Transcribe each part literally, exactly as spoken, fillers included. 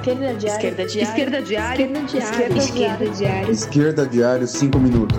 Esquerda Diário. Esquerda Diário. Esquerda Diário. Esquerda Diário. Esquerda Diário. Esquerda Diário, cinco minutos.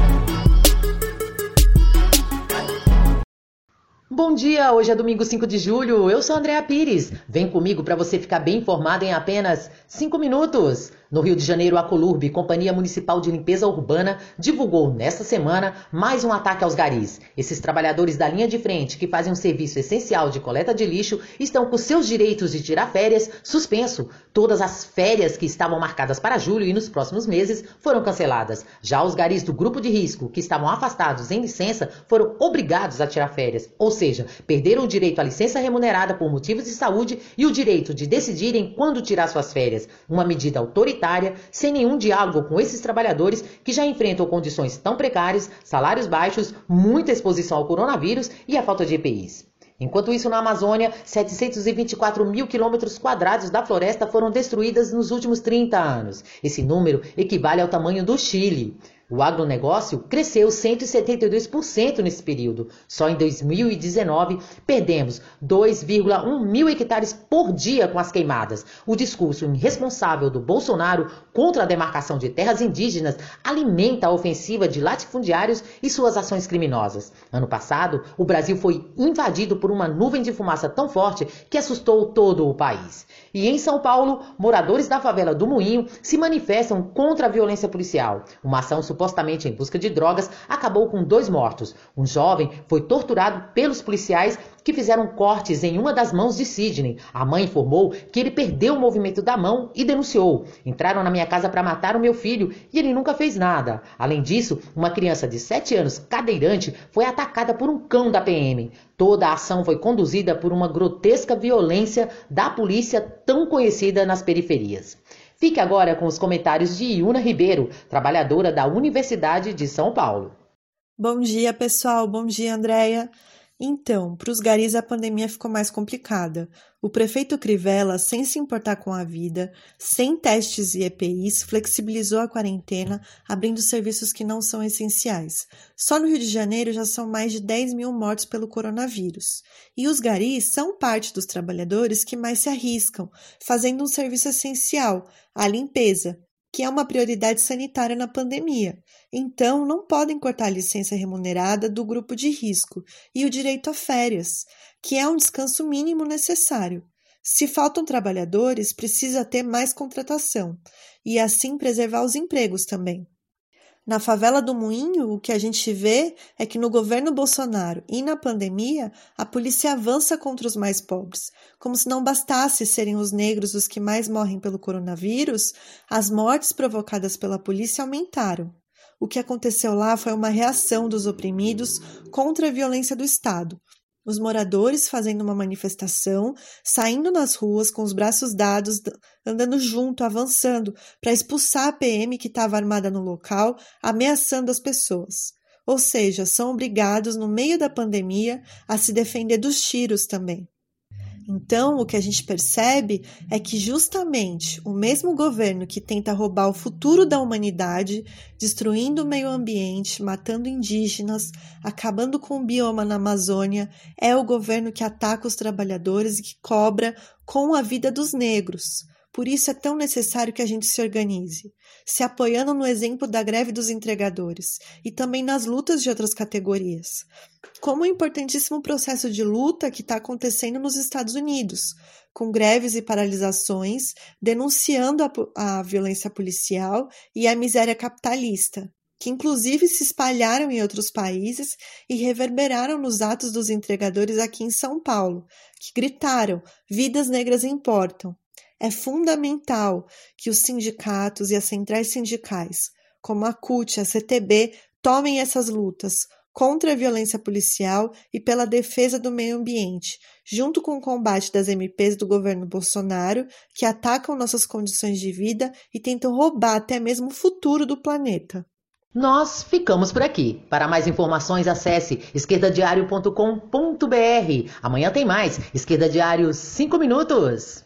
Bom dia, hoje é domingo cinco de julho, eu sou Andréa Pires. Vem comigo para você ficar bem informado em apenas cinco minutos. No Rio de Janeiro, a Colurb, Companhia Municipal de Limpeza Urbana, divulgou nesta semana mais um ataque aos garis. Esses trabalhadores da linha de frente, que fazem um serviço essencial de coleta de lixo, estão com seus direitos de tirar férias suspenso. Todas as férias que estavam marcadas para julho e nos próximos meses foram canceladas. Já os garis do grupo de risco, que estavam afastados em licença, foram obrigados a tirar férias, ou seja, perderam o direito à licença remunerada por motivos de saúde e o direito de decidirem quando tirar suas férias. Uma medida autoritária, sem nenhum diálogo com esses trabalhadores que já enfrentam condições tão precárias, salários baixos, muita exposição ao coronavírus e a falta de E P Is. Enquanto isso, na Amazônia, setecentos e vinte e quatro mil quilômetros quadrados da floresta foram destruídas nos últimos trinta anos. Esse número equivale ao tamanho do Chile. O agronegócio cresceu cento e setenta e dois por cento nesse período. Só em dois mil e dezenove, perdemos dois vírgula um mil hectares por dia com as queimadas. O discurso irresponsável do Bolsonaro contra a demarcação de terras indígenas alimenta a ofensiva de latifundiários e suas ações criminosas. Ano passado, o Brasil foi invadido por uma nuvem de fumaça tão forte que assustou todo o país. E em São Paulo, moradores da favela do Moinho se manifestam contra a violência policial. Uma ação supostamente em busca de drogas, acabou com dois mortos. Um jovem foi torturado pelos policiais que fizeram cortes em uma das mãos de Sidney. A mãe informou que ele perdeu o movimento da mão e denunciou. Entraram na minha casa para matar o meu filho e ele nunca fez nada. Além disso, uma criança de sete anos, cadeirante, foi atacada por um cão da P M. Toda a ação foi conduzida por uma grotesca violência da polícia tão conhecida nas periferias. Fique agora com os comentários de Iuna Ribeiro, trabalhadora da Universidade de São Paulo. Bom dia, pessoal. Bom dia, Andréia. Então, para os garis a pandemia ficou mais complicada. O prefeito Crivella, sem se importar com a vida, sem testes e E P Is, flexibilizou a quarentena, abrindo serviços que não são essenciais. Só no Rio de Janeiro já são mais de dez mil mortos pelo coronavírus. E os garis são parte dos trabalhadores que mais se arriscam, fazendo um serviço essencial, a limpeza, que é uma prioridade sanitária na pandemia. Então, não podem cortar a licença remunerada do grupo de risco e o direito a férias, que é um descanso mínimo necessário. Se faltam trabalhadores, precisa ter mais contratação e assim preservar os empregos também. Na favela do Moinho, o que a gente vê é que no governo Bolsonaro e na pandemia, a polícia avança contra os mais pobres. Como se não bastasse serem os negros os que mais morrem pelo coronavírus, as mortes provocadas pela polícia aumentaram. O que aconteceu lá foi uma reação dos oprimidos contra a violência do Estado. Os moradores fazendo uma manifestação, saindo nas ruas com os braços dados, andando junto, avançando, para expulsar a P M que estava armada no local, ameaçando as pessoas. Ou seja, são obrigados, no meio da pandemia, a se defender dos tiros também. Então, o que a gente percebe é que justamente o mesmo governo que tenta roubar o futuro da humanidade, destruindo o meio ambiente, matando indígenas, acabando com o bioma na Amazônia, é o governo que ataca os trabalhadores e que cobra com a vida dos negros. Por isso é tão necessário que a gente se organize, se apoiando no exemplo da greve dos entregadores e também nas lutas de outras categorias, como o importantíssimo processo de luta que está acontecendo nos Estados Unidos, com greves e paralisações, denunciando a, a violência policial e a miséria capitalista, que inclusive se espalharam em outros países e reverberaram nos atos dos entregadores aqui em São Paulo, que gritaram: "Vidas negras importam". É fundamental que os sindicatos e as centrais sindicais, como a C U T, a C T B, tomem essas lutas contra a violência policial e pela defesa do meio ambiente, junto com o combate das M Ps do governo Bolsonaro, que atacam nossas condições de vida e tentam roubar até mesmo o futuro do planeta. Nós ficamos por aqui. Para mais informações, acesse esquerda diário ponto com ponto br. Amanhã tem mais Esquerda Diário cinco minutos.